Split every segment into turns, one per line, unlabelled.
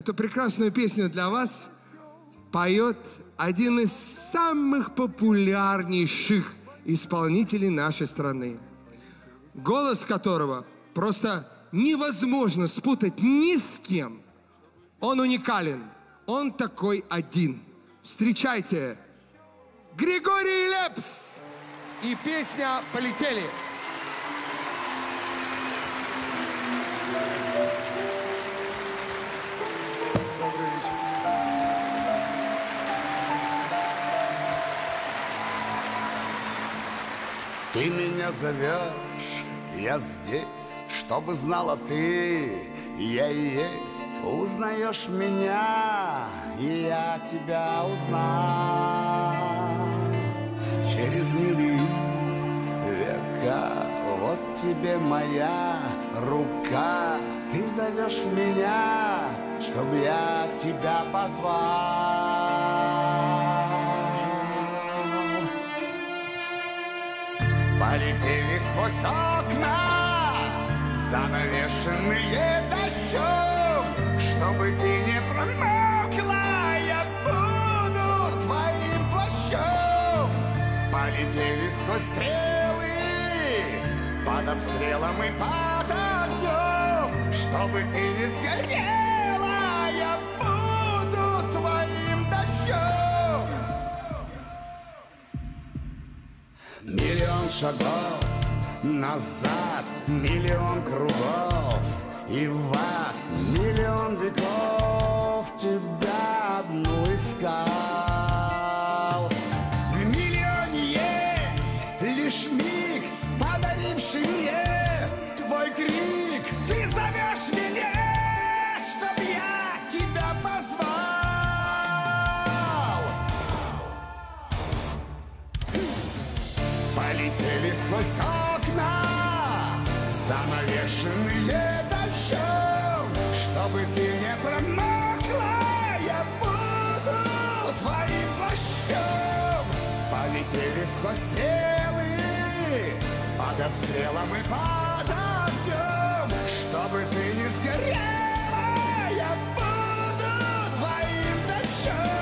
Эту прекрасную песню для вас поет один из самых популярнейших исполнителей нашей страны, голос которого просто невозможно спутать ни с кем. Он уникален, он такой один. Встречайте, Григорий Лепс и песня «Полетели».
Ты меня зовешь, я здесь, чтобы знала ты, я и есть. Узнаешь меня, и я тебя узнал. Через мили века, вот тебе моя рука. Ты зовешь меня, чтобы я тебя позвал. Полетели сквозь окна, занавешенные дождем, чтобы ты не промокла, я буду твоим плащом. Полетели сквозь стрелы, под обстрелом и под огнем, чтобы ты не сгорела, я буду твоим дождем. Миллион шагов назад, миллион кругов и в ад, миллион веков тебя одну искал. В миллионе есть лишь миг, подаривший мне твой крик. Ты зовешь меня, чтоб я тебя позвал. Полетели сквозь окна, занавешенные дождем, чтобы ты не промокла, я буду твоим плащом. Полетели сквозь стрелы, под обстрелом и под огнем, чтобы ты не сгорела, я буду твоим дождем.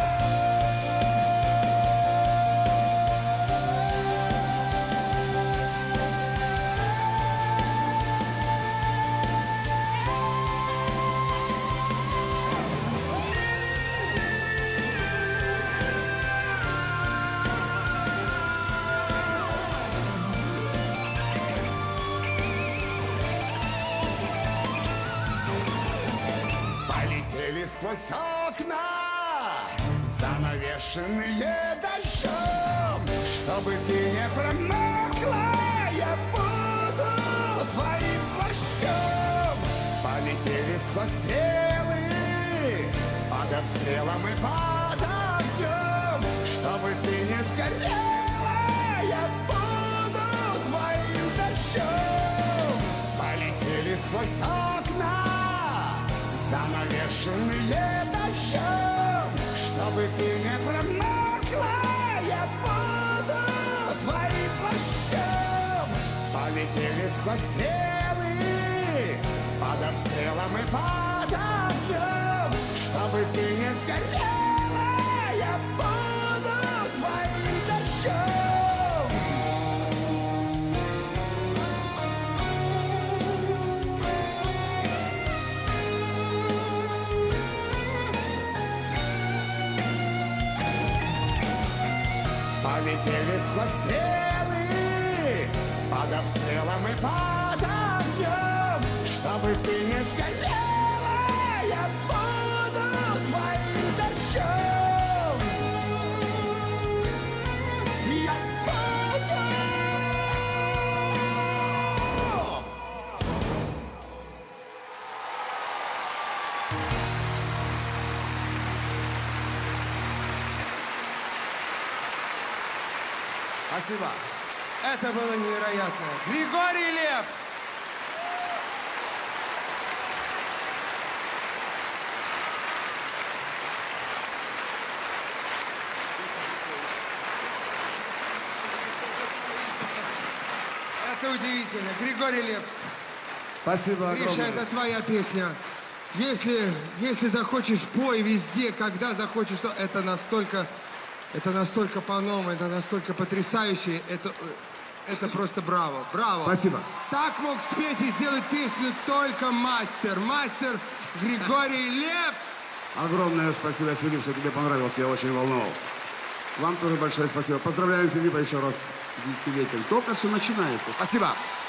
Полетели сквозь окна, занавешенные дождем, чтобы ты не промокла, я буду твоим плащом. Полетели сквозь стрелы, под обстрелом и под огнем, чтобы ты не сгорела, я буду твоим дождем. Полетели сквозь окна, занавешенные дождем, чтобы ты не промокла, я буду твоим плащом. Полетели сквозь стрелы, под обстрелом и под огнем, чтобы ты не сгорела, я буду твоим дождем. Полетели сквозь стрелы, под обстрелом и под огнем, чтобы ты не сгорела, я буду твоим дождем. Я буду.
Спасибо. Это было невероятно. Григорий Лепс. Это удивительно. Григорий Лепс.
Спасибо огромное.
Гриша, это твоя песня. Если захочешь, пой везде, когда захочешь, то это настолько по-новому, это настолько потрясающе, это просто браво, браво.
Спасибо.
Так мог спеть и сделать песню только мастер Григорий Лепс.
Огромное спасибо, Филипп, что тебе понравилось, я очень волновался. Вам тоже большое спасибо. Поздравляем Филиппа еще раз с 10-летием. Только все начинается.
Спасибо.